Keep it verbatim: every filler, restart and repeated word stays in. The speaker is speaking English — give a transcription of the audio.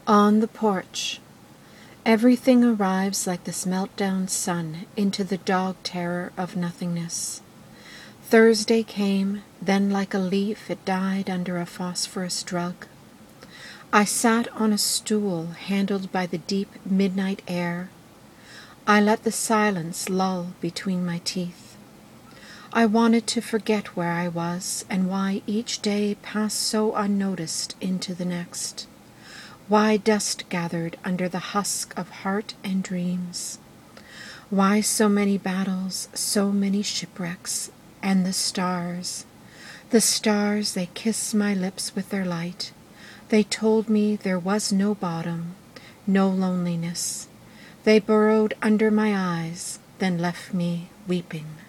On the porch, everything arrives like this meltdown sun into the dog terror of nothingness. Thursday came, then like a leaf it died under a phosphorus drug. I sat on a stool handled by the deep midnight air. I let the silence lull between my teeth. I wanted to forget where I was and why each day passed so unnoticed into the next. Why dust gathered under the husk of heart and dreams. Why so many battles, so many shipwrecks, and the stars. The stars, they kissed my lips with their light. They told me there was no bottom, no loneliness. They burrowed under my eyes, then left me weeping.